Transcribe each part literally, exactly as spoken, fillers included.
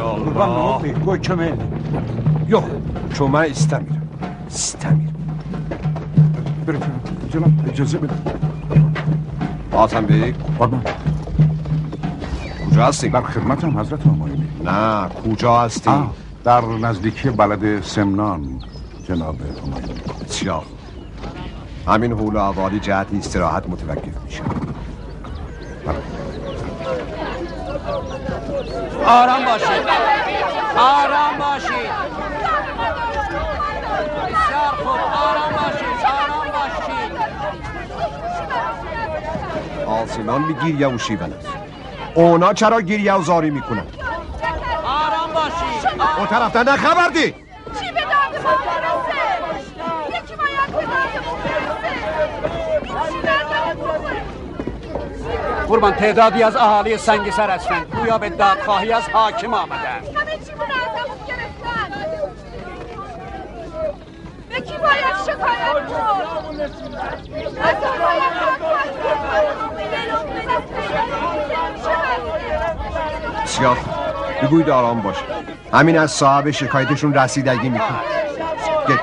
Allah. Gökçeme. Yok, çoma istemiyorum. İstemiyorum. Buyurun canım, icazı verin. Hasan Bey, Pardon, کجا هستی؟ در خدمتم حضرت همایونی. نه کجا هستی؟ آه، در نزدیکی بلد سمنان جناب همایونی. بسیار همین حول و حوالی جهت استراحت متوقف میشه. آرام باشید، آرام باشید، بسیار خوب، آرام باشید، آرام باشید. آسیمان می گیریه و شیون است. اونا چرا گیریه و زاری میکنن؟ آرام باشید. اون طرفتن نه خبر دی؟ چی به درد ما برسه؟ یکی باید به دردمون برسه. قربان تعدادی از اهالی سنگسر هستند. گویا به دادخواهی از حاکم آمدند. همه چی رو ازمون گرفتن. به کی باید شکایت کنم؟ از اون باید دادخواهی کنم. بسیار بگوید آرام باش. همین از صاحب شکایتشون رسیدگی میکن. گه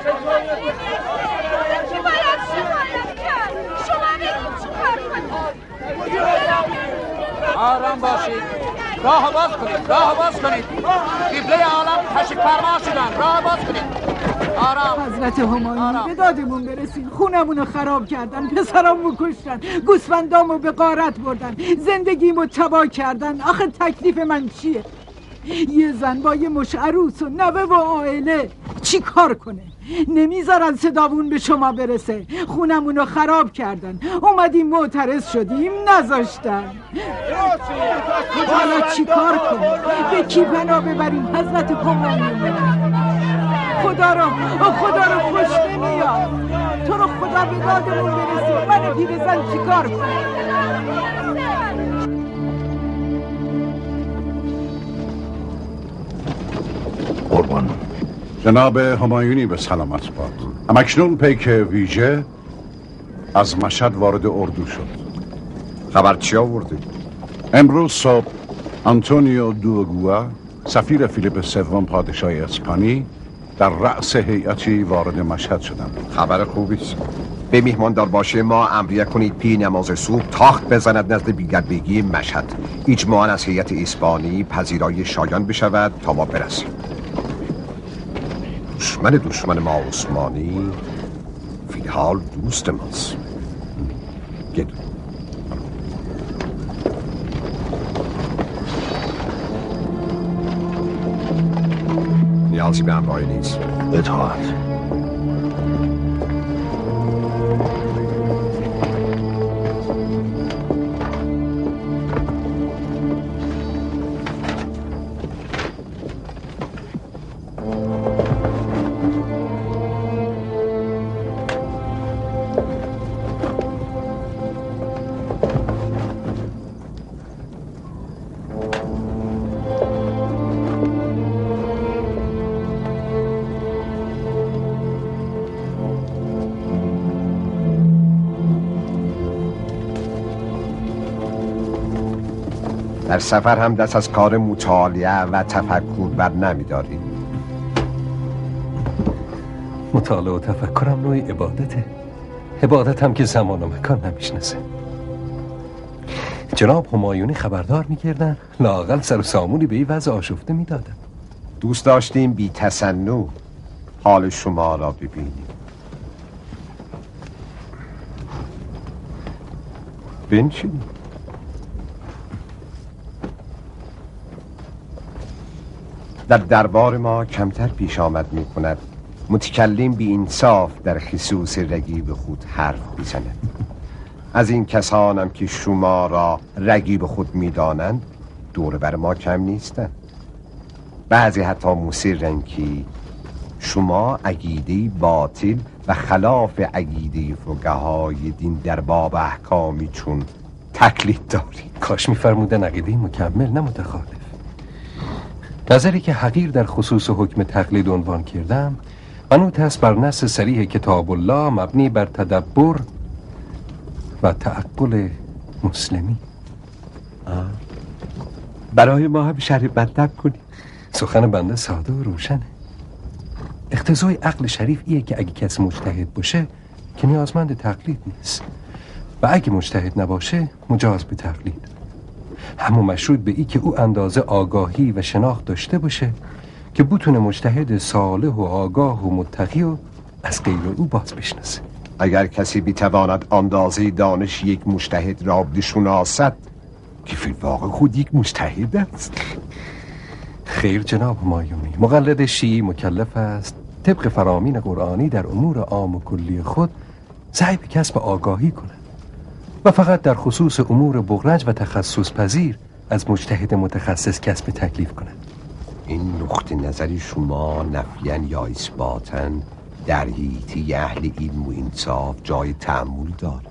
آرام باشید. راه باز کنید، راه باز کنید. قبله عالم تشریف فرما شدن. راه باز کنید. آرام. حضرت همایونی به دادمون برسین. خونمونو خراب کردن، پسرامو کشتن، گوسفندامو به غارت بردن، زندگیمو تباه کردن. آخه تکلیف من چیه؟ یه زن با یه مش عروس و نوه و عائله چی کار کنه؟ نمیذارن صداوون به شما برسه. خونمونو خراب کردن، اومدیم معترض شدیم نذاشتن. حالا چی کار کنیم؟ به کی پناه ببریم حضرت همایونی؟ خدا رو خدا رو خوش نمیاد. تو رو خدا به دادمون برسی. من پیرزن چی کار کنم؟ قربان جناب همایونی به سلامت باد. همکنون پیک ویژه از مشهد وارد اردو شد. خبر چی آوردی؟ امروز صبح آنتونیو دوگوا سفیر فیلیپ سوم پادشاه اسپانی در رأس هیئتی وارد مشهد شدند. خبر خوبی است. به میهماندار باشه ما امریه کنید پی نماز صبح تاخت بزند نزد بیگربگی مشهد. اجماعاً از هیئت اسپانی پذیرای شایان بشود تا ما برسیم. دشمن دشمن ما عثمانی فی الحال دوست ماست. گدو نیازی به همراهی نیست. اطاعت. در سفر هم دست از کار مطالعه و تفکر بر نمی‌داری؟ مطالعه و تفکرم نوعی عبادته. عبادت هم که زمان و مکان نمیشناسه. جناب همایونی خبردار میکردن لااقل سر و سامونی به این وضع آشفته میدادن. دوست داشتیم بی تصنع حال شما را ببینیم. بنشینیم. در دربار ما کمتر پیش آمد می کند متکلم بی انصاف در خصوص رقیب خود حرف بزند. از این کسانم که شما را رقیب خود می دانند دور بر ما کم نیستند. بعضی حتی مصرند که شما عقیده باطل و خلاف عقیده فقهای دین در باب احکامی چون تقلید دارید. کاش می‌فرمودن عقیده مکمل نه متخالف. نظری که حقیر در خصوص حکم تقلید عنوان کردم منوط است بر نص صریح کتاب الله مبنی بر تدبر و تعقل مسلمی. برای ما هم شرح مطلب کنی. سخن بنده ساده و روشنه. اقتضای عقل شریف ایه که اگه کسی مجتهد باشه که نیازمند تقلید نیست و اگه مجتهد نباشه مجاز به تقلید، همون مشروط به ای که او اندازه آگاهی و شناخت داشته باشه که بتونه مجتهد صالح و آگاه و متقی و از غیر او باز بشناسه. اگر کسی بیتواند اندازه دانش یک مجتهد را بشناسد که فی الواقع خود یک مجتهد است. خیر جناب همایونی، مقلد شیعی مکلف است طبق فرامین قرآنی در امور عام و کلی خود سعی به کسب آگاهی کند و فقط در خصوص امور بغرج و تخصص پذیر از مجتهد متخصص کسب تکلیف کند. این نقطه نظری شما نفیاً یا اثباتاً در حیطه اهل علم و انصاف جای تأمل دارد.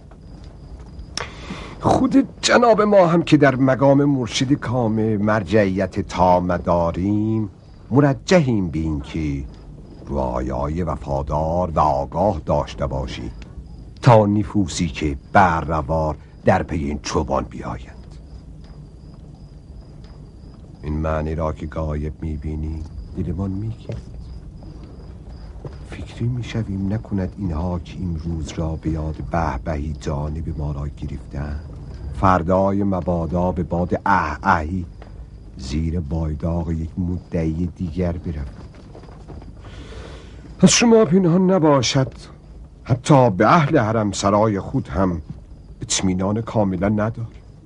خود جناب ما هم که در مقام مرشد کامل مرجعیت تام داریم، مرجحیم به این که رعایای وفادار و آگاه داشته باشیم تا نفوسی که برروار در پی این چوبان بیایند. این معنی را که غایب میبینیم دلمان میگید. فکری میشویم نکند اینها که این روز را به یاد بهبهی جانب ما را گرفتن، فردای مبادا به باد اه اهی زیر بایداغ یک مدعی دیگر برفت. از شما پنهان نباشد حتی به اهل حرم سرای خود هم اطمینان کاملا ندار.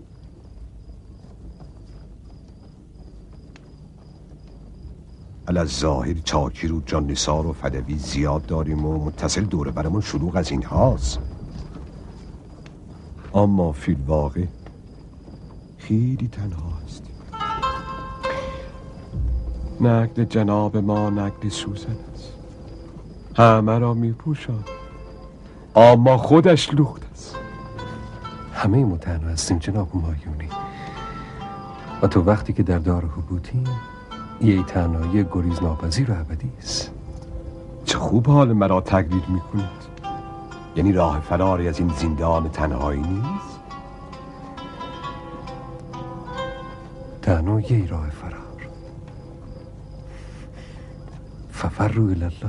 الظاهر چاکر و جان نثار و فدوی زیاد داریم و متصل دوره برمون شلوغ از این هاست، اما فی الواقع خیلی تنها هستیم. نقل جناب ما نقل سوزن است، همه را می پوشد اما خودش لخت است. همه ما تنها هستیم جناب همایونی و تو وقتی که در دار حبوطیم یه تنهایی گریز ناپذیر و ابدی است. چه خوب حال مرا تقریر میکنید. یعنی راه فراری از این زندان تنهایی نیست؟ تنها یه راه فرار، ففروا الی الله.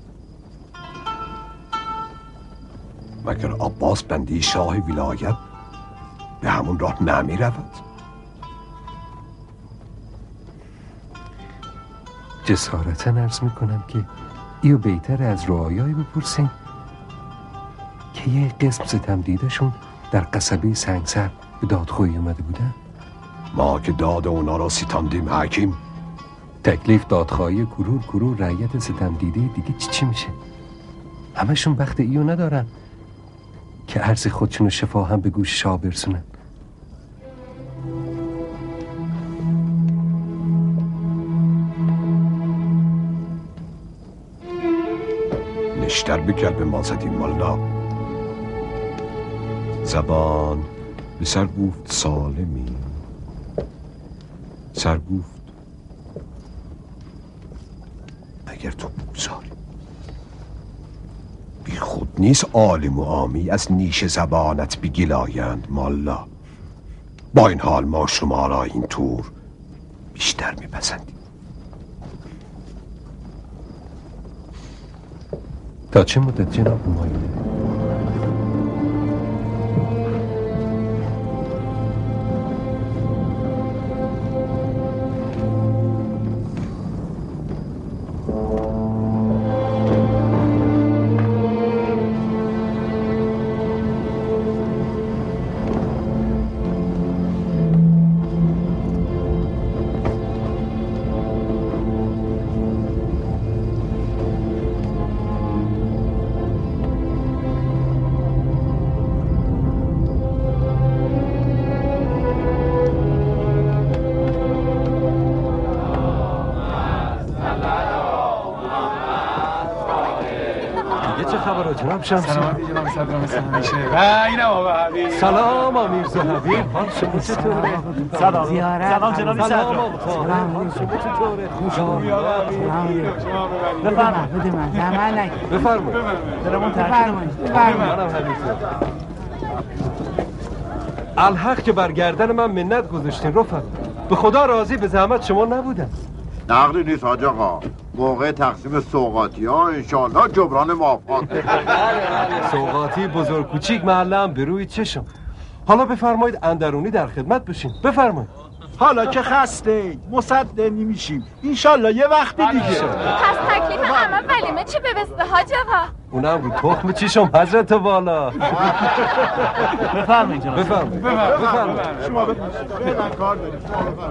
مگر عباس بنده شاه ولایت به همون راه نمی رود؟ جسارتا عرض میکنم که ایو بهتر از رعایای بپرسیم که یه قسم ستم دیدشون در قصبه سنگسر به دادخواهی اومده بودن. ما که داد اونا را ستاندیم حکیم. تکلیف دادخواهی کرور کرور رعیت ستم دیده دیگه چی چی میشه؟ همشون بخت ایو ندارن که عرض خودشونو شفا هم به گوش شاه برسونن. نشتر به کلب ما زدیم مالا. زبان به سر گفت سالمی، سر گفت اگر تو بگذاری. بی خود نیست عالم و عامی از نیش زبانت بگلایند مالا. با این حال ما شما را این طور بیشتر میپسندیم. تا چه مدت جناب همایونی؟ جناب شمسی. سلامتی جناب صدر مثل همیشه. و اینم آقا حبیب. سلام آمیرزا حبیب. حال شما چطوره؟ سلام. سلام جناب صدر. سلام شما چطوره؟ خوش آمدید. بفرمایید. بده من. زمان نگیر. بفرمایید. دلمون تنگ. بفرمایید. بفرمایید. منم حبیب. الحق که برگردن من منت گذاشتین رفقا. به خدا راضی به زحمت شما نبودم. نقلی نیست حاج آقا، موقع تقسیم سوغاتی ها انشالله جبران موافقات. سوغاتی بزرگ کوچیک محلم به روی چشم. حالا بفرمایید اندرونی در خدمت بشین. بفرمایید. حالا که خسته مصدق نمیشیم انشالله یه وقت دیگه. پس تکلیف عمه ولیمه چی ببسته حاج آقا؟ اونم رو تخم چیشم حضرت والا. بفرمایید جناب. بفرمایید. بفرمایید. شما بفرمایید. کار داریم.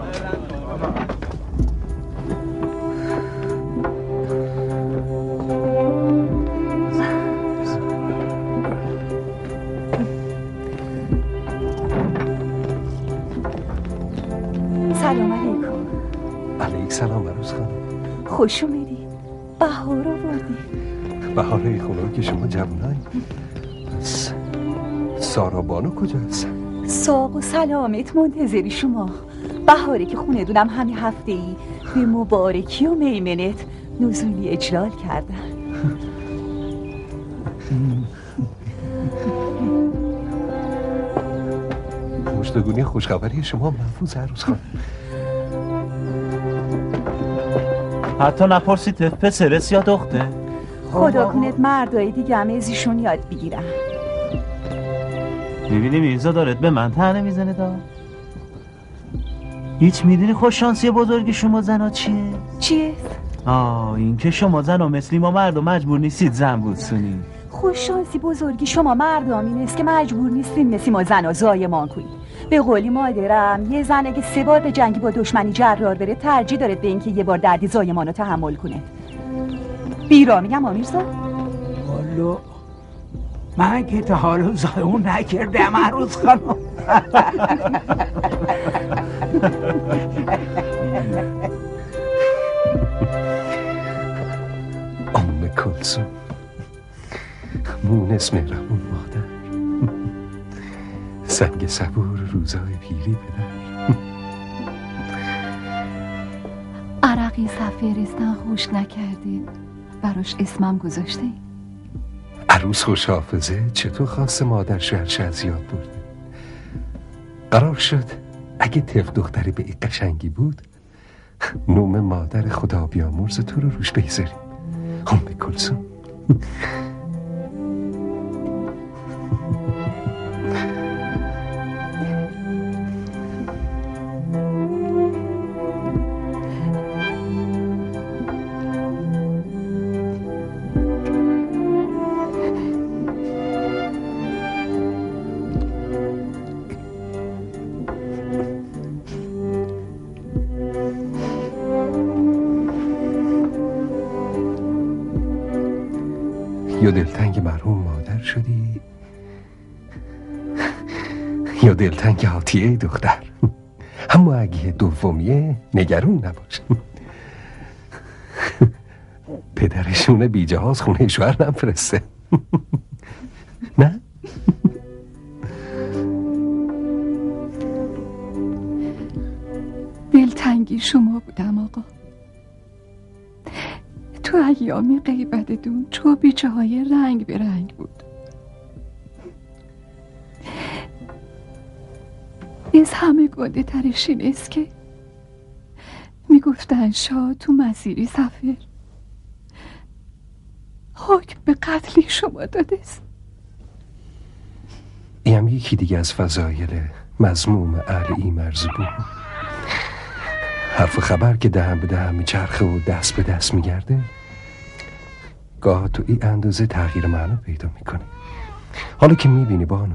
سلام علیکم. علیک سلام عروس خانم. خوش اومدی. بهار آوردی. بهاره خونه که شما جوانایی. پس سارا بانو کجاست؟ ساق و سلامت منتظری شما. بهاره که خونه دونم همین هفته ای به مبارکی و میمنت نزولی اجلال کردن. مشتگونی خوشخبری شما محفوظ عروس خانم. حتی نپرسید پسرس یا دخته؟ خدا کنت مردای دیگه هم ازیشون یاد بگیرم. میبینی میرزا دارد به من تنه میزنه دا. هیچ میدونی خوششانسی بزرگی شما زنا چیه؟ چیه؟ آه این که شما زنا مثلی ما مردم مجبور نیستید زن بودسونی. خوششانسی بزرگی شما مردم این است که مجبور نیستین مثل ما زنا زایمان کنید. به قولی مادرم یه زن اگه سه بار به جنگی با دشمنی جرار بره ترجیح داره به اینکه یه بار دردی زایمانو تحمل کنه. بیرا میگم آمیرزا؟ والو من که تا حالا زایمون نکردم عروس خانم. ام کلثوم مونس مهربون مادر، سنگ صبور روزای پیری پدر. عرقی سفیرستان خوش نکردید براش اسمم گذاشته. عروس خوش حافظه چطور خواسته مادر شهرش از یاد برده. قرار شد اگه طفل دختری به این قشنگی بود نوم مادر خدا بیامرز تو رو روش بگذاریم. ام کلثوم یا دلتنگ مرحوم مادر شدی یا دلتنگ عاطیه دختر. اما اگه دومیه نگرون نباش. پدرشون بی جهاز خونه شوهر نفرسته. نه؟ دلتنگی شما بودم آقا. تو ایامی غیبتتون چو بیچه های رنگ به رنگ بود. از همه گنده ترش این است که میگفتن شاه تو مسیری سفر حکم به قتلی شما داده است. این یکی دیگه از فضایل مذموم اهل ایمرز بود. حرف و خبر که دهن به دهن میچرخه و دست به دست میگرده گاه تو این اندازه تغییر معنا پیدا میکنه. حالا که میبینی بانو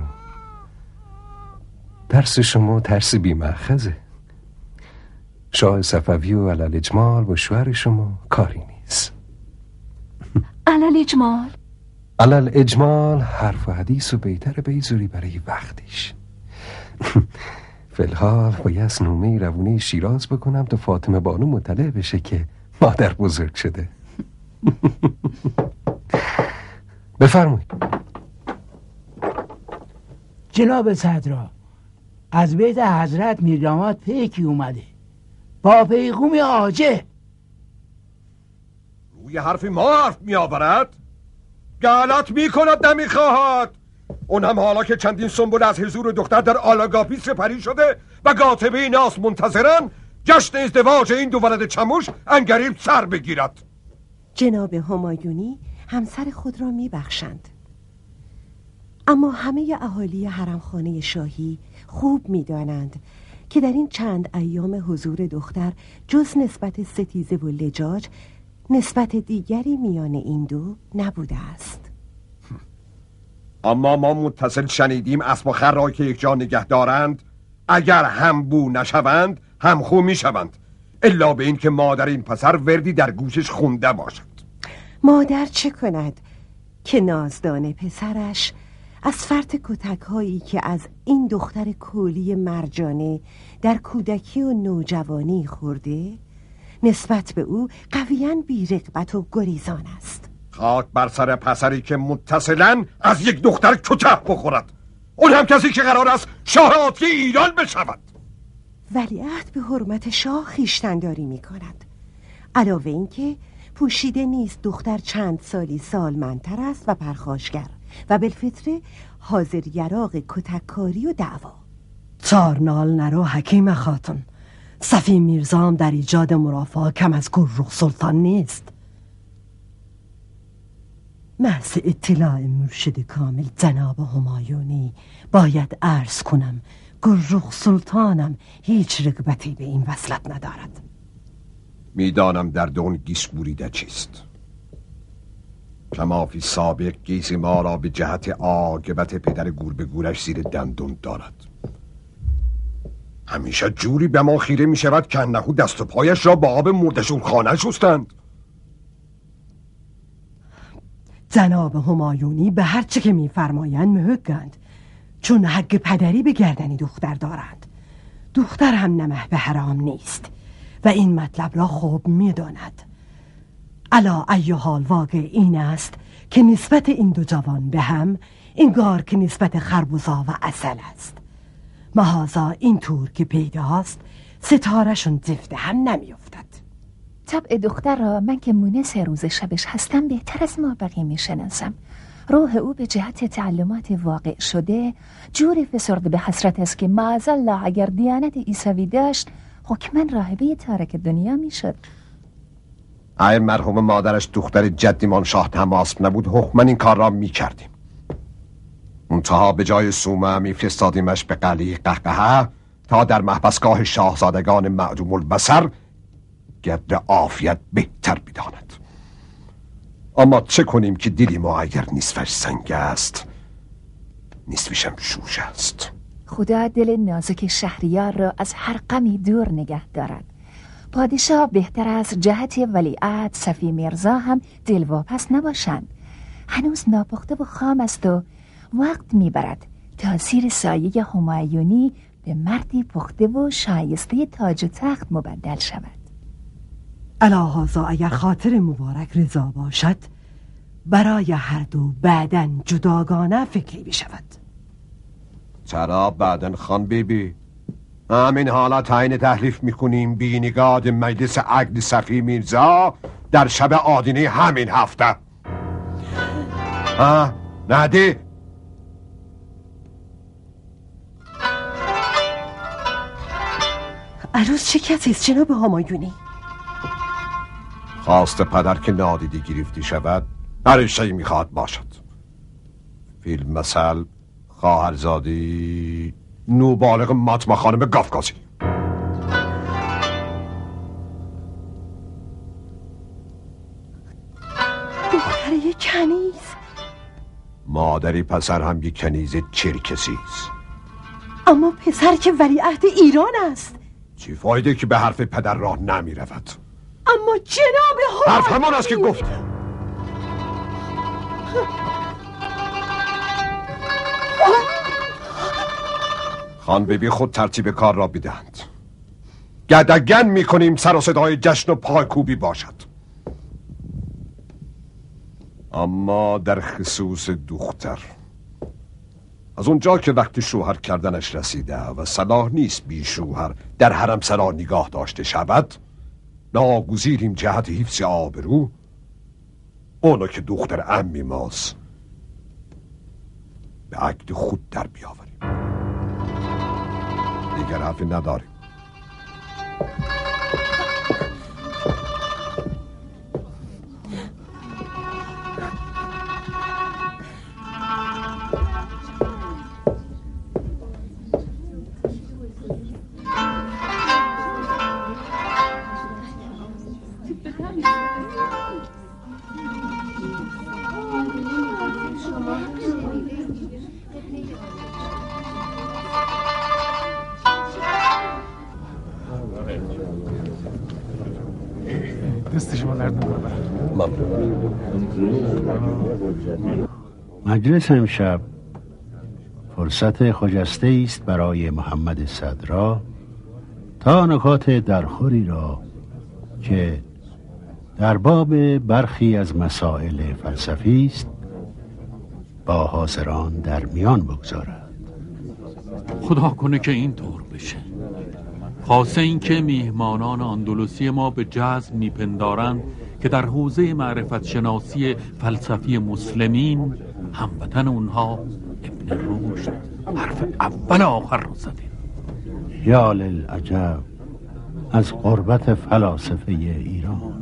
درس شما ترس بیمأخذه. شاه صفوی و علل اجمال با شوهر شما کاری نیست. علل اجمال؟ علل اجمال حرف و حدیث و بیتر بیزوری برای وقتش. فی‌الحال باید نومه روونه شیراز بکنم تا فاطمه بانو مطلع بشه که مادر بزرگ شده. بفرمایید. جناب صدرا، از بیت حضرت میرداماد پیکی اومده با پیغوم آجه. روی حرف ما حرف می آورد؟ غلط می کند نمی خواهد. اون هم حالا که چندین سنبل از حضور دختر در آلاگاپی سپری شده و کاتبه ناس منتظرن، جشن ازدواج این دو ولد چموش انگریب سر بگیرد. جناب همایونی همسر خود را میبخشند، اما همه اهالی حرمخانه شاهی خوب میدانند که در این چند ایام حضور دختر جز نسبت ستیزه و لجاج نسبت دیگری میان این دو نبوده است. اما ما متصل شنیدیم اسب و خر را که یک جا نگه دارند اگر هم بو نشوند هم خو میشوند، الا به این که مادر این پسر وردی در گوشش خونده باشد. مادر چه کند که نازدان پسرش از فرط کتک هایی که از این دختر کولی مرجانه در کودکی و نوجوانی خورده نسبت به او قویاً بی رغبت و گریزان است. خاک بر سر پسری که متصلاً از یک دختر کتک بخورد، اون هم کسی که قرار است شاهراتی ایران بشود. ولیعهد به حرمت شاه خویشتن‌داری می کند. علاوه این که پوشیده نیست دختر چند سالی سالمندتر است و پرخاشگر و بالفطره حاضر یراق کتککاری و دعوا. چارنال نرو حکیم خاتون، صفی میرزام در ایجاد مرافعه کم از گررخ سلطان نیست. محض اطلاع مرشد کامل جناب همایونی باید عرض کنم گررخ سلطانم هیچ رغبتی به این وصلت ندارد. میدانم در دون گیس بوریده چیست. کمافی سابق گیس ما را به جهت عاقبت پدر گور به گورش زیر دندون دارد. همیشه جوری به ما خیره می شود که انهو دست و پایش را با آب مردشون خانه شستند. جناب همایونی به هر چه که میفرمایند محقند، چون حق پدری به گردنی دختر دارند. دختر هم نمه به حرام نیست و این مطلب را خوب میداند. علا ای حال واقع این است که نسبت این دو جوان به هم انگار که نسبت خربزا و عسل است. محاذا این طور که پیداست ستارهشون زفته هم نمیافتد. طبع دختر را من که مونس روز شبش هستم بهتر از ما بقیه میشناسم. روح او به جهت تعلمات واقع شده جوری فسرده به حسرت است که معاذالله اگر دیانت عیسوی داشت حکماً راهبه تارک دنیا میشد. اگر مرحوم مادرش دختر جدیمان شاه تماسب نبود حکماً این کار را میکردیم. منتها به جای سومه میفرستادیمش به قلعه قهقهه تا در محبسگاه شاهزادگان معدوم البصر گرد عافیت بهتر بداند. اما چه کنیم که دلی ما اگر نصفش سنگ است نصفشم شوش است. خدا دل نازک شهریار را از هر غمی دور نگه دارد. پادشاه بهتر از جهت ولیعهد صفی میرزا هم دلواپس نباشند. هنوز ناپخته و خام است و وقت میبرد تا زیر سایه همایونی به مردی پخته و شایسته تاج و تخت مبدل شود. الهازا اگر خاطر مبارک رضا باشد برای هر دو بعدن جداگانه فکری بشود. چرا بعدن خان بیبی؟ همین حالا تعیین تحریف میکنیم بی نگاه مجلس عقد صفی میرزا در شب آدینه همین هفته. ها نده عروس چه کسی است جناب همایونی؟ خواست پدر که نادیده گرفتی شود هر شایی میخواد باشد. فیلم مثل خواهرزادی نوبالغ ماتما خانم گافگازی. دختر یک کنیز. مادری پسر هم یک کنیز چرکسی است. اما پسر که ولیعهد ایران است. چی فایده که به حرف پدر راه نمی رود؟ اما جناب حرف همان است که گفت. خان بیبی خود ترتیب کار را بدهند. گدگن می کنیم سر و صدای جشن و پایکوبی باشد. اما در خصوص دختر، از اونجا که وقت شوهر کردنش رسیده و صلاح نیست بی شوهر در حرم سرا نگاه داشته شود، ناگزیریم جهت حفظ آبرو اونو که دختر عمی ماست به عقد خود در بیاوریم. دیگر حرفی نداریم. دست شما درد مجلس امشب فرصت خجسته است برای محمد صدرا تا نکات درخوری را که در باب برخی از مسائل فلسفی است با حاضران در میان بگذارد. خدا کنه که این طور بشه. خاصه این که میهمانان اندلسی ما به جزم میپندارند که در حوزه معرفت شناسی فلسفی مسلمین هموطن اونها ابن رشد حرف اول آخر رو زده. یا للعجب از قربت فلاسفه ایران.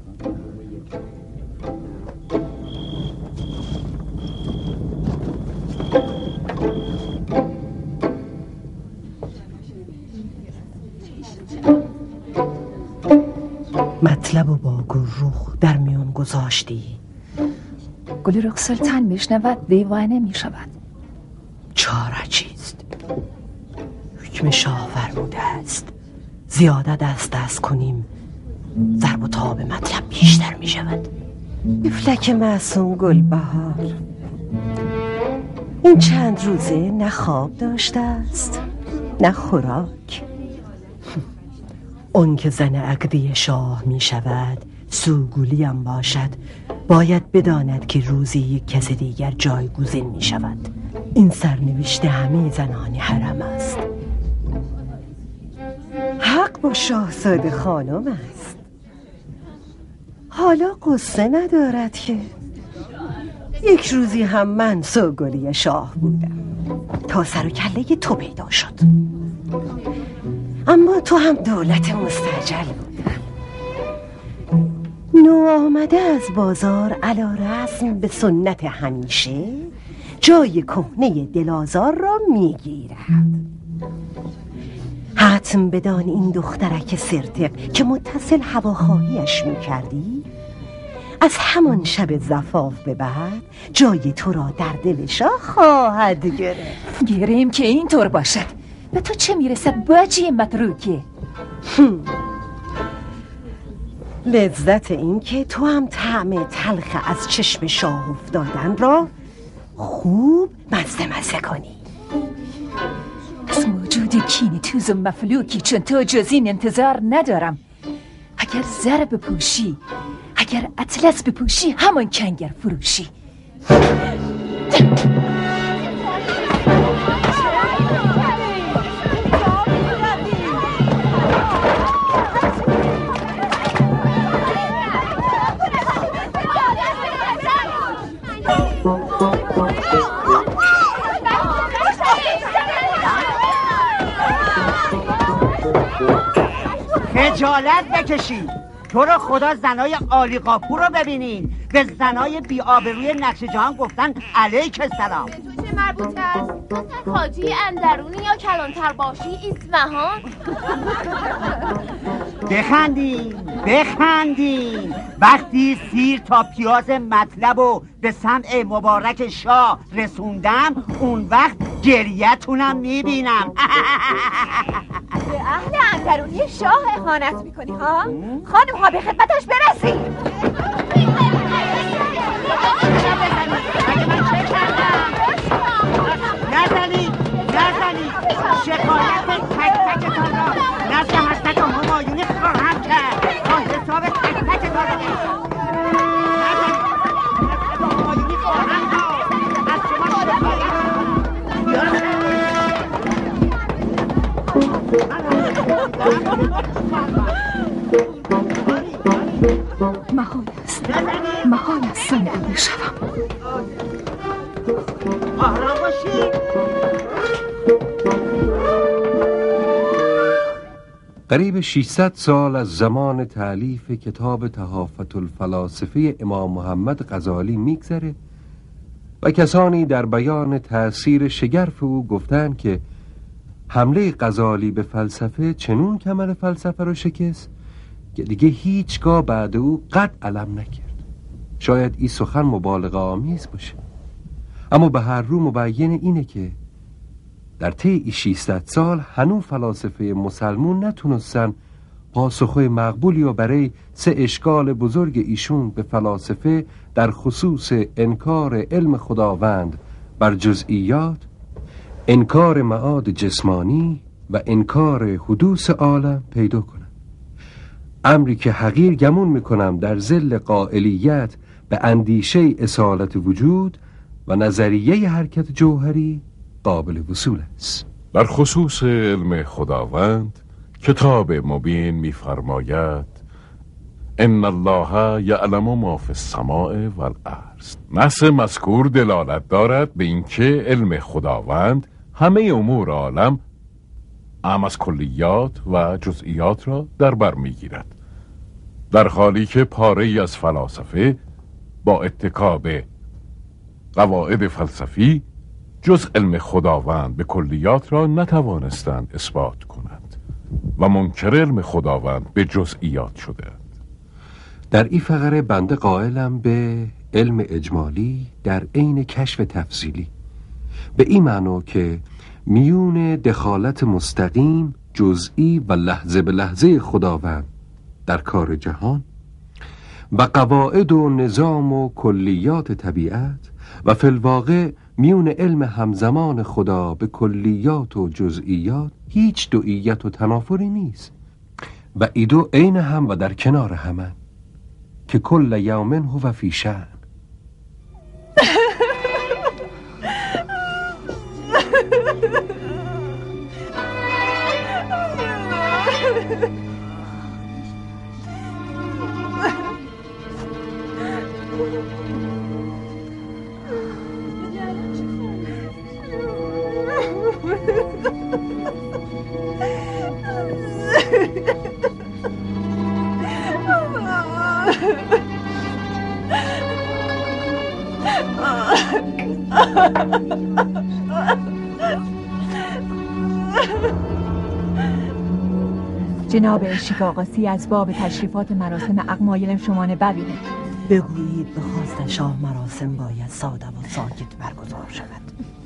مطلب و با گلرخ در میان گذاشتی. گلرخ سلطان میشنود دیوانه میشود. چاره چیست؟ حکم شاه فرموده است زیاده دست دست کنیم ضرب و تاب مطلب بیشتر میشود. فلک معصوم گلبهار این چند روزه نه خواب داشته است نه خوراک. اون که زن عقدی شاه می شود سوگولی هم باشد باید بداند که روزی یک کس دیگر جایگزین می شود. این سرنوشت همه زنان حرم است. حق با شاهزاده خانم است. حالا قصه ندارد که یک روزی هم من سوگولی شاه بودم تا سر و کله تو پیدا شد. اما تو هم دولت مستعجل بود. نو آمده از بازار علی رسم به سنت همیشه جای کهنه دلازار را میگیرد. حتم بدان این دخترک سرتق که متصل هواخواهیش میکردی از همان شب زفاف به بعد جای تو را در دل شاه خواهد گرفت. گیریم که این طور باشد. به تو چه میرسد باجی متروکه؟ لذت این که تو هم طعم تلخ از چشم شاه افتادن را خوب مزه مزه کنی. از موجود کینی توز و مفلوکی چون تو جز این انتظار ندارم. اگر زر بپوشی اگر اطلس بپوشی همان کنگر فروشی. خجالت بکشید. تو رو خدا زنای عالی قاپو رو ببینین. به زنای بی آبروی نقش جهان گفتن علیک السلام. چه مربوطه است؟ حاجی اندرونی یا کلانتر باشی اصفهان؟ بخندین بخندین. وقتی سیر تا پیاز مطلب و به سمع مبارک شاه رسوندم اون وقت گریتونم میبینم. به اهل اندرونی شاه اهانت میکنی ها؟ خانم ها به خدمتش برسید. نزنید نزنید شکایت تک تکتان را نزد مسلک همایونی خواهم کرد تا حساب تک تکتان را نزنید مسلک همایونی خواهم کرد از شما شکایت محال است محال است زن او بشوم. آرام باشید قریب ششصد سال از زمان تألیف کتاب تحافت الفلاسفه امام محمد غزالی میگذره و کسانی در بیان تأثیر شگرف او گفتند که حمله غزالی به فلسفه چنون کمر فلسفه رو شکست که دیگه هیچگاه بعد او قد علم نکرد. شاید این سخن مبالغه آمیز باشه، اما به هر رو مبین اینه که در طی ششصد سال هنوز فلاسفه مسلمون نتونستن پاسخهای مقبولی و برای سه اشکال بزرگ ایشون به فلاسفه در خصوص انکار علم خداوند بر جزئیات، انکار معاد جسمانی و انکار حدوث عالم پیدا کنن. امری که حقیر گمون میکنم در ظل قائلیت به اندیشه اصالت وجود و نظریه حرکت جوهری قابل وصول است. در خصوص علم خداوند کتاب مبین می‌فرماید ان الله یعلم ما فی السماء والارض. نص مذکور دلالت دارد به اینکه علم خداوند همه امور عالم اعم از کلیات و جزئیات را در بر میگیرد، در حالی که پاره‌ای از فلاسفه با اتکا به قواعد فلسفی جز علم خداوند به کلیات را نتوانستند اثبات کنند و منکر علم خداوند به جزئیات شدند. در این فقره بنده قائلم به علم اجمالی در عین کشف تفصیلی، به این معنی که میون دخالت مستقیم، جزئی و لحظه به لحظه خداوند در کار جهان و قواعد و نظام و کلیات طبیعت و فی الواقع میون علم همزمان خدا به کلیات و جزئیات هیچ دوئیت و تنافری نیست و ای دو عین هم و در کنار همن که کل یوم هو فی شأن. جناب شیکاقاسی از باب تشریفات مراسم اقمایل شمانه ببینید. بگویید به خواست شاه مراسم باید ساده و ساکت برگزار شود.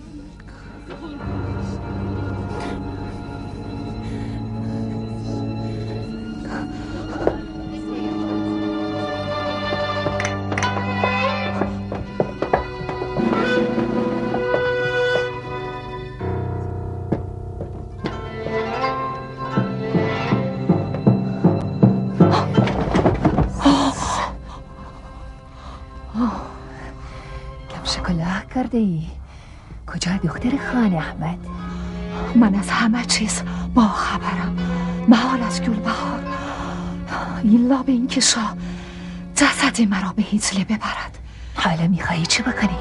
کرده ای؟ کجا دختر خان احمد؟ من از همه چیز با خبرم، محال از گل بهار ایلا به این که شاه جسد مرا به هیزله ببرد. حالا میخوایی چه بکنی؟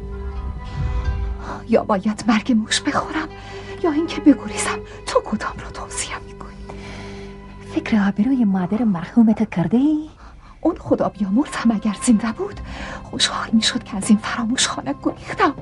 یا باید مرگ موش بخورم یا اینکه بگریزم. تو کدام را توصیه میکنی؟ فکر آبروی مادر مرحومت کرده ای؟ اون خدا بیامرزم اگر زنده بود خوشحال میشد که از این فراموش خانه گریختم.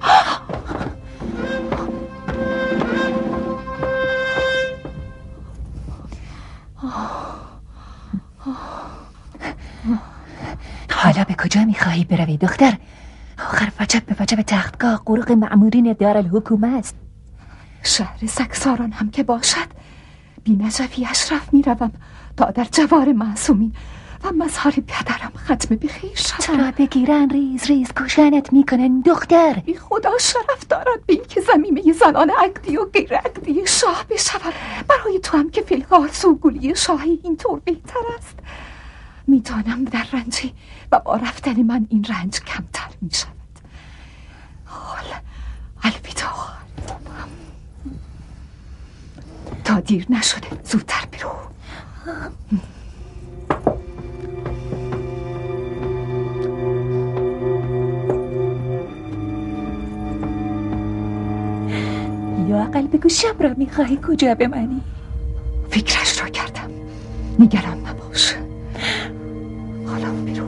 حالا به کجا میخواهی بروی دختر؟ آخر وجب به وجب تختگاه قروق مأمورین دارالحکومه است. شهر سکساران هم که باشد بی نجفی اشرف میروم تا در جوار معصومین و مظهر پدرم ختم بخیر شد. تو را بگیرن ریز ریز کشانت میکنن دختر. بی خدا شرف دارد به این که زمیمه زنان عقدی و غیر عقدی شاه بشود. برای تو هم که فیلقال سوگولی شاهی اینطور بهتر است. میدانم در رنجی و با رفتن من این رنج کمتر میشود. حال الویدا، تا دیر نشده زودتر برو. یا اقل بگو شب را میخواهی کجا بمانی؟ فکرش را کردم. نگران نباش. حالا برو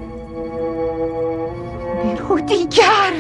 برو دیگر.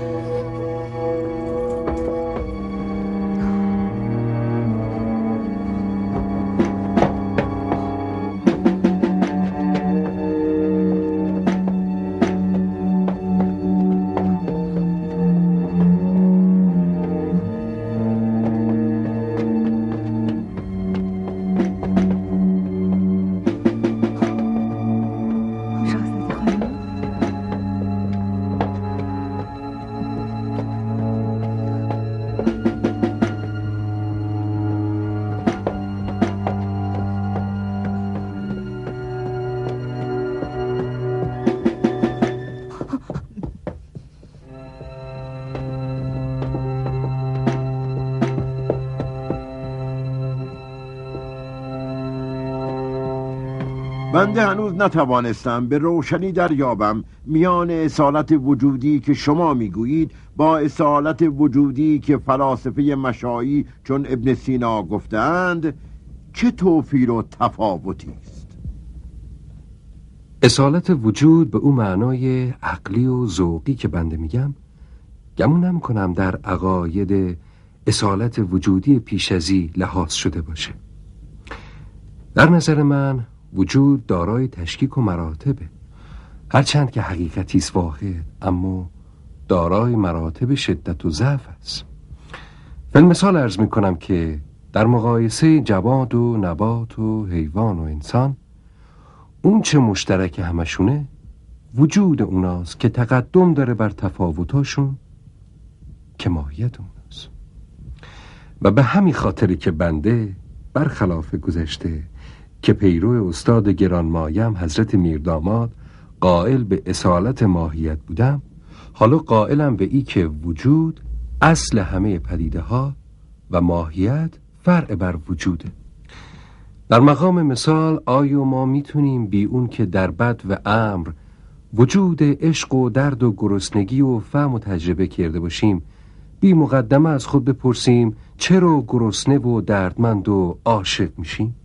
بنده هنوز نتوانستم به روشنی دریابم میان اصالت وجودی که شما میگویید با اصالت وجودی که فلاسفه مشایی چون ابن سینا گفتند چه توفیر و تفاوتی است. اصالت وجود به اون معنای عقلی و ذوقی که بنده میگم گمون نمی‌کنم در عقاید اصالت وجودی پیشازی لحاظ شده باشه. در نظر من وجود دارای تشکیک و مراتبه، هرچند که حقیقتی است واحد، اما دارای مراتب شدت و ضعف است. فالمثال عرض می کنم که در مقایسه جواد و نبات و حیوان و انسان اون چه مشترک همشونه وجود اوناست که تقدم داره بر تفاوتاشون که ماهیت اوناست. و به همین خاطری که بنده برخلاف گذشته که پیرو استاد گرانمایه‌ام حضرت میرداماد قائل به اصالت ماهیت بودم، حالا قائلم به ای که وجود اصل همه پدیده ها و ماهیت فرع بر وجوده. در مقام مثال آیا ما میتونیم بی اون که در بد و امر وجود عشق و درد و گرسنگی و فهم و تجربه کرده باشیم بی مقدمه از خود بپرسیم چرا گرسنه و دردمند و عاشق میشیم؟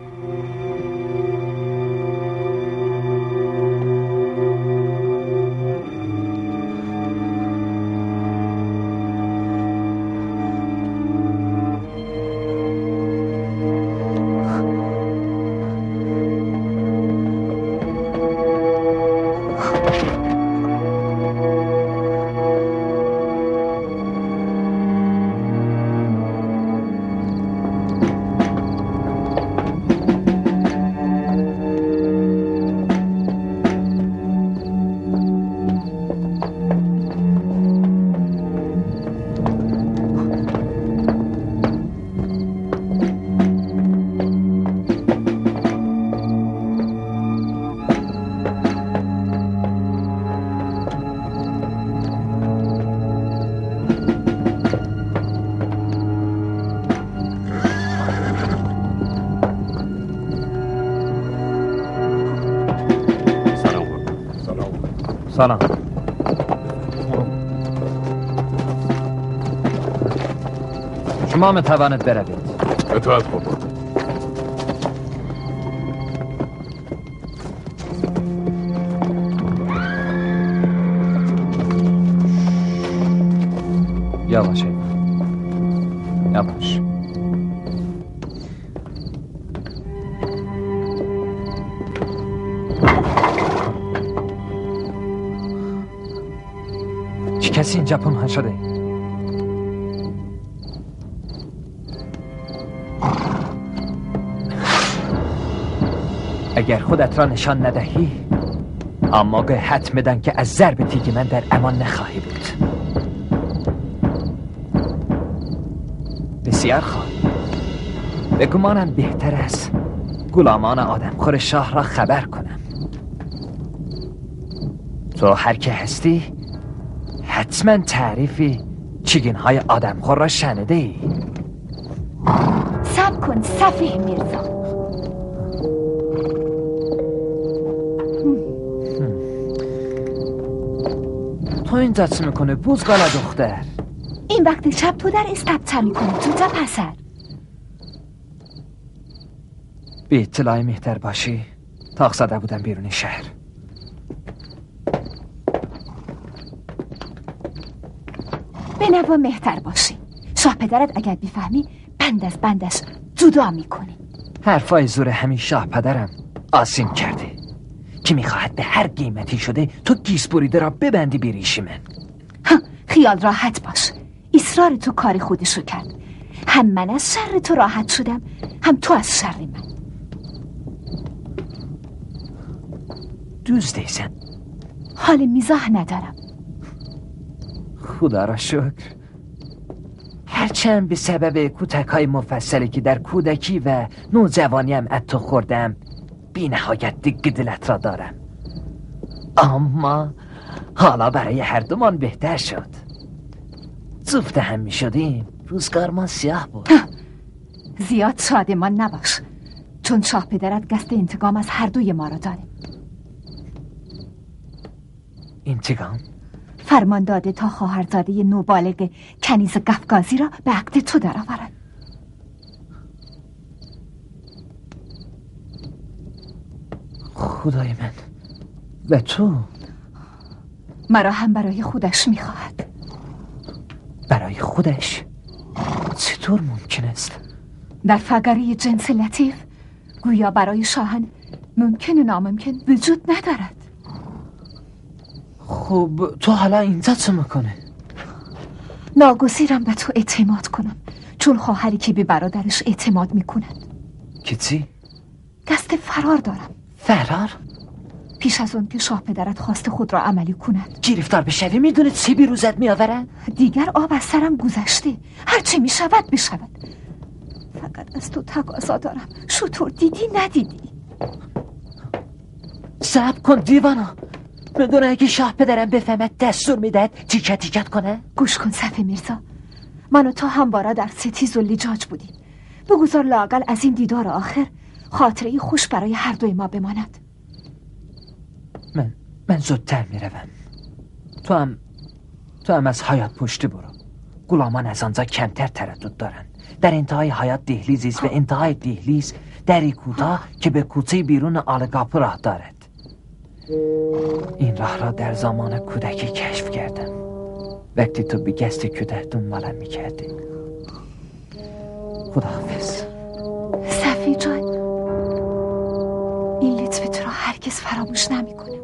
سلام. شما میتواند بروید. اطاعت قربان. یواش یواش. کسی اینجا پنهان شده؟ اگر خودت را نشان ندهی اما به حتم بدن که از ضرب تیگ من در امان نخواهی بود. بسیار خوب. به گمانم بهتر است غلامان آدمخور شاه را خبر کنم. تو هر که هستی حتما تعریفی چیگین های آدمخور را شنیده ای. صبر کن سفیه میرزا. تو این دست میکنه بوزگالا دختر. این وقت شب تو در استبتر میکنی تو تا پسر. به اطلاع مهتر باشی تاق زده بودم بیرون شهر. به نوا مهتر باشی. شاه پدرت اگر بیفهمی بند از بندش جدا میکنی. حرفای زور همین شاه پدرم آسیم کرده که میخواهد به هر قیمتی شده تو گیس بریده را ببندی بیریشی من. خیال راحت باش. اصرار تو کار خودشو کرد. هم من از شر تو راحت شدم، هم تو از شر من. دوست دیزن حال میزاح ندارم. خدا را شکر. هرچند به سبب کودکای مفصلی که در کودکی و نوجوانیم از تو خوردم بی نهایت دیگه دلت را دارم، اما حالا برای هر دومان بهتر شد. زفته هم می شدیم روزگار ما سیاه بود. زیاد شادمان نباش، چون شاه پدرت قصد انتقام از هر دوی ما را داره. انتقام؟ فرمان داده تا خواهرزاده نوبالغ کنیز قفقازی را به عقد تو درآورد. خدای من، و تو؟ مرا هم برای خودش میخواهد. برای خودش؟ چطور ممکن است؟ در فقره جنس لطیف گویا برای شاهن ممکن و ناممکن وجود ندارد. خب تو حالا اینجا چه میکنه؟ ناگزیرم به تو اعتماد کنم، چون خواهری که به برادرش اعتماد میکند. که چی؟ قصد فرار دارم. فرار؟ پیش از اون که شاه پدرت خواست خود را عملی کند. گرفتار بشوی میدونه چه بیروزت میآورد؟ دیگر آب از سرم گذشته، هرچه میشود بشود. فقط از تو تقاضا دارم، شطور دیدی ندیدی. صبر کن دیوانا، میدونه اگه شاه پدرم بفهمد دستور میدهد تیکت تیکت کنه. گوش کن صفی میرزا، من و تو همواره در ستیز و لجاج بودیم. بگذار لااقل از این دیدار آخر خاطره خوش برای هر دوی ما بماند. من من زودتر میروم. تو هم تو هم از حیات پشتی برو. غلامان از آنجا کمتر تردد دارند. در انتهای حیات دهلیزی است و انتهای دهلیز دری کوتاه که به کوچه بیرون آلگاپو راه دارد. این راه را در زمان کودکی کشف کردم، وقتی تو به گست کودک دنبالم میکردی. خداحافظ صفی جان، این لطف تو را هرگز فراموش نمیکنم.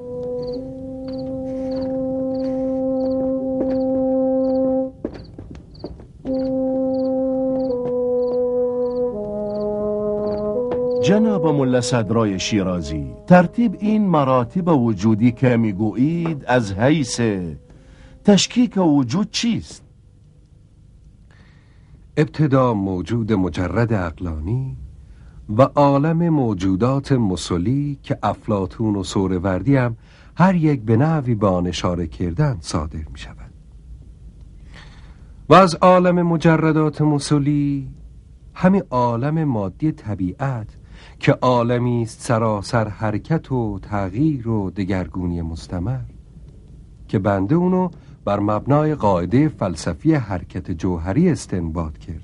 جناب ملا صدرای شیرازی، ترتیب این مراتب وجودی که میگویید از حیث تشکیک وجود چیست؟ ابتدا موجود مجرد عقلانی و عالم موجودات مسلی که افلاطون و سهروردی هم هر یک به نحوی به آن اشاره کردن صادر می شود. و از عالم مجردات مسلی همین عالم مادی طبیعت که عالمی است سراسر حرکت و تغییر و دگرگونی مستمر، که بنده اونو بر مبنای قاعده فلسفی حرکت جوهری استنباط کردم.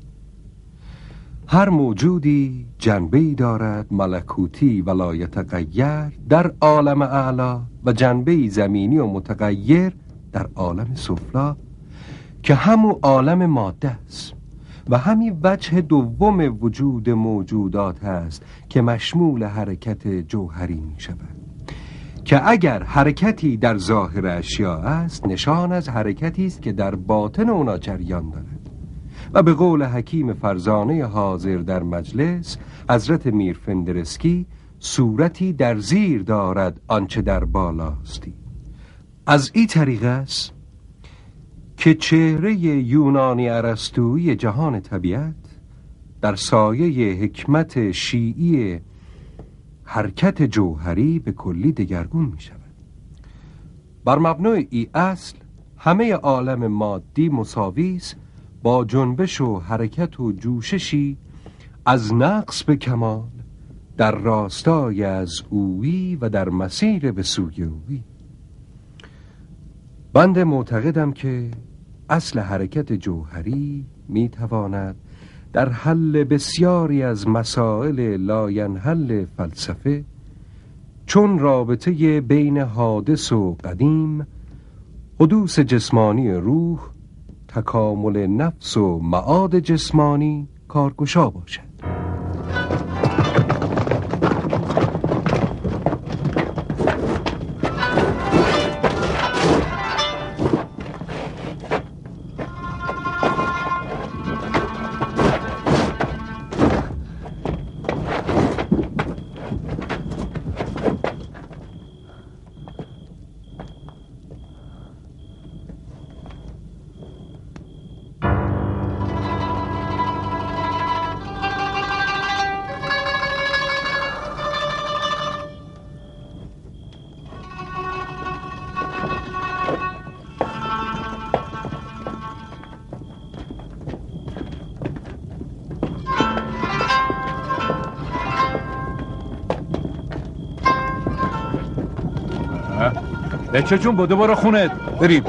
هر موجودی جنبه‌ای دارد ملکوتی و لا یتغیر در عالم اعلی و جنبه‌ای زمینی و متغیر در عالم سفلی که همون عالم ماده است و همین وجه دوم وجود موجودات است که مشمول حرکت جوهری می شود، که اگر حرکتی در ظاهر اشیاء است نشان از حرکتی است که در باطن اونا جریان دارد. و به قول حکیم فرزانه حاضر در مجلس حضرت میر فندرسکی، صورتی در زیر دارد آنچه در بالاستی. از این طریق است که چهره یونانی ارسطویی جهان طبیعت در سایه حکمت شیعی حرکت جوهری به کلی دگرگون می شود. بر مبنای ای اصل همه عالم مادی مساوی است با جنبش و حرکت و جوششی از نقص به کمال در راستای از اویی و در مسیر به سوی اویی. بنده معتقدم که اصل حرکت جوهری می تواند در حل بسیاری از مسائل لاینحل فلسفه، چون رابطه بین حادث و قدیم، حدوث جسمانی روح، تکامل نفس و معاد جسمانی کارگشا باشد. بچه جون بوده برو خونت بریم.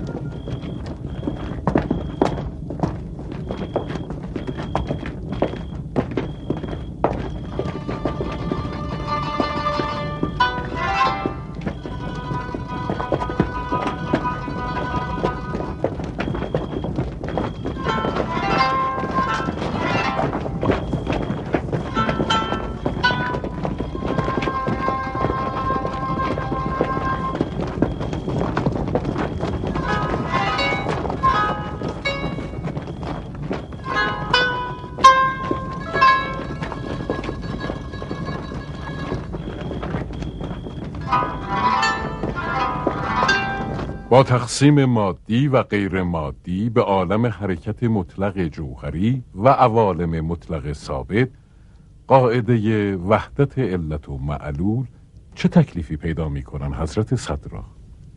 با تقسیم مادی و غیر مادی به عالم حرکت مطلق جوهری و عوالم مطلق ثابت، قاعده وحدت علت و معلول چه تکلیفی پیدا می کنن حضرت صدرا؟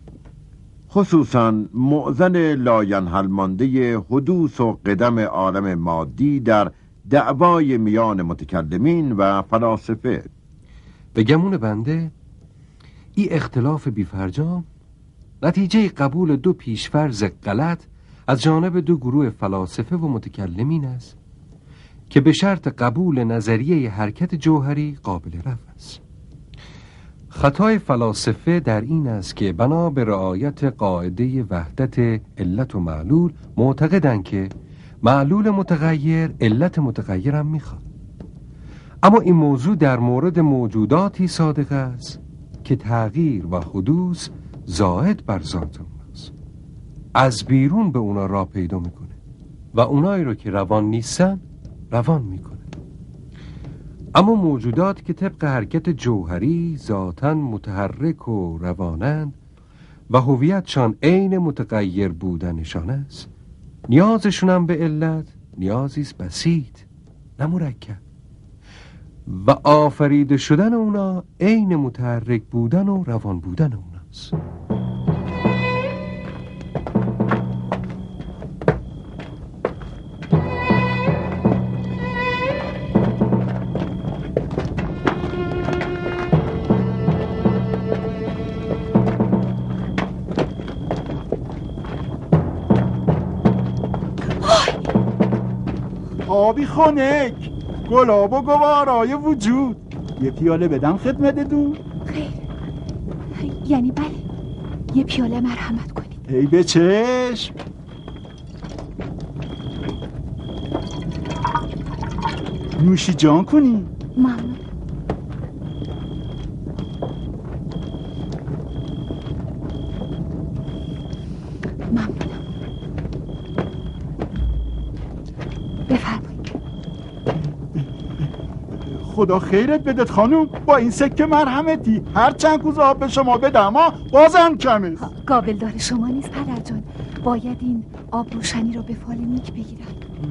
خصوصاً معضل لاینحل مانده حدوث و قدم عالم مادی در دعوای میان متکلمین و فلاسفه. به گمون بنده این اختلاف بیفرجام نتیجه قبول دو پیشفرض غلط از جانب دو گروه فلاسفه و متکلمین است که به شرط قبول نظریه حرکت جوهری قابل رفع است. خطای فلاسفه در این است که بنا به رعایت قاعده وحدت علت و معلول معتقدند که معلول متغیر علت متغیر هم میخواد. اما این موضوع در مورد موجوداتی صادق است که تغییر و حدوث زائد بر ذات اوناست، از بیرون به اونا راه پیدا میکنه و اونایی رو که روان نیستن روان میکنه. اما موجودات که طبق حرکت جوهری ذاتاً متحرک و روانند و هویتشان عین متغیر بودنشان است، نیازشون هم به علت نیازیست بسیط نه مرکب و آفریده شدن اونا عین متحرک بودن و روان بودن اوناست. آبی خنک، گلاب و گوارای وجود. یه پیاله بدم خدمت دو؟ خیر، یعنی بله، یه پیاله مرحمت کنید. ای به چشم. نوشی جان کنی؟ ممنون. ممنونم. بفرمایید. خدا خیرت بدت خانوم، با این سکه مرحمتی هر چند کوزه آب به شما بدم ها بازم کمه. قابل دار شما نیست پدر جان، باید این آب روشنی رو به فال نیک بگیرم.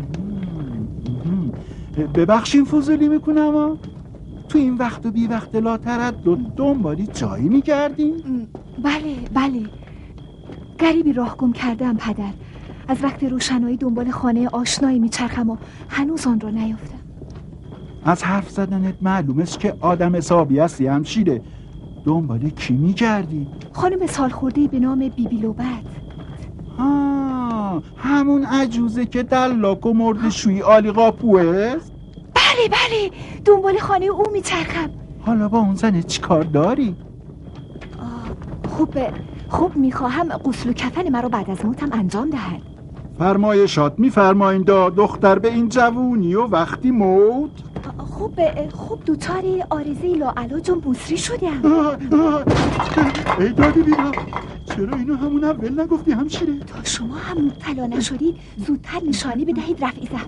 ببخشین فضولی میکنم ها. تو این وقت و بی وقت لا تردد دنبالی جایی میگردین؟ بله بله، غریبی راه گم کردم پدر. از وقت روشنایی دنبال خانه آشنایی میچرخم و هنوز آن را نیافتم. از حرف زدنت معلوم است که آدم حسابی هستی همشیره. دنبال کی میگردی؟ خانم سالخورده‌ای به نام بیبی لوبت. ها آها همون عجوزه که دلاک و مرد شوی آلی قاپوه؟ بله بله دنبال خانه او میچرخم. حالا با اون زنه چی کار داری؟ خوب خوب میخواهم غسل و کفن مرا بعد از موتم انجام دهد. فرمایشات میفرمایین دا دختر به این جوونی و وقتی موت؟ خوب خوب دوچار آرزه لاعلاج و بوسری شدم. ای دادی بینا چرا اینو همون اول نگفتی همشیره؟ تا شما هم مبتلا نشدید زودتر نشانی بدهید رفع زحمت